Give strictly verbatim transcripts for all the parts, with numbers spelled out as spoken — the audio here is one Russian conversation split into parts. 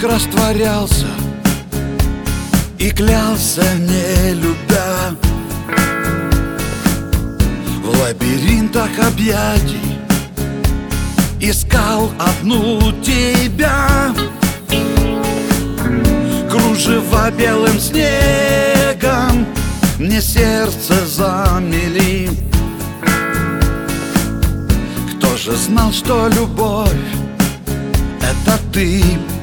растворялся и клялся, не любя, в лабиринтах объятий искал одну тебя. Кружева белым снегом мне сердце замели. Кто же знал, что любовь — это ты?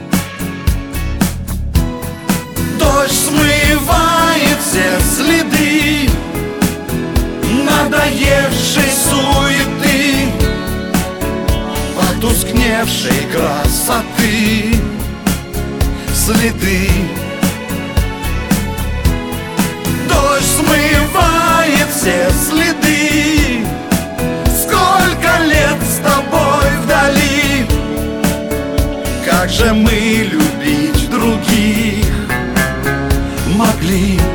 Дождь смывает все следы надоевшей суеты, потускневшей красоты следы. Дождь смывает все следы. Сколько лет с тобой вдали, как же мы любить других могли.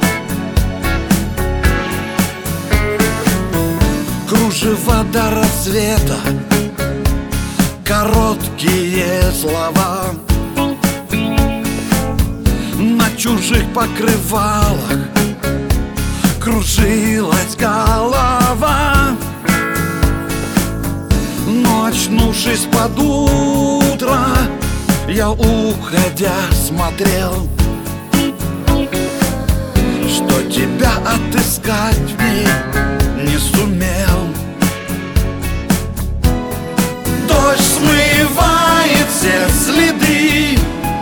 Кружева до рассвета, короткие слова, на чужих покрывалах кружилась голова. Но, очнувшись под утро, я, уходя, смотрел, что тебя отыскать в ней не сумел. Дождь смывает все следы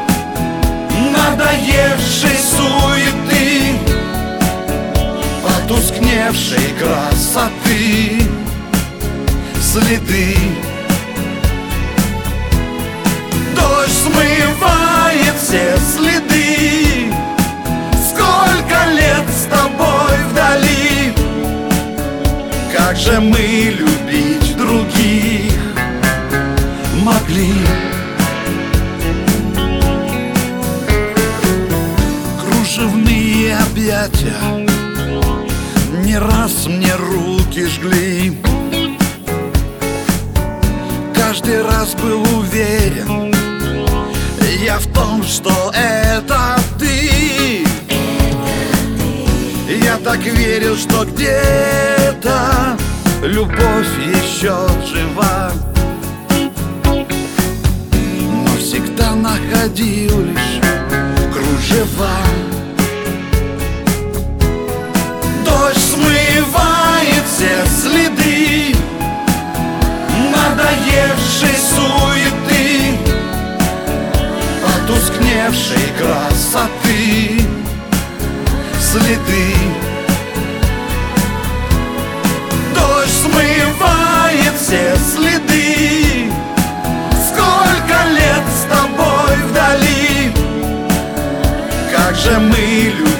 надоевшей суеты, потускневшей красоты следы. Дождь смывает все следы. Сколько лет с тобой вдали, как же мы любить других могли. Кружевные объятия не раз мне руки жгли. Каждый раз был уверен я в том, что это ты. Я так верил, что где-то любовь еще жива, но всегда находил лишь кружева. Дождь смывает все следы надоевшей суеты, потускневшей красоты следы. Дождь смывает все следы. Сколько лет с тобой вдали, как же мы любим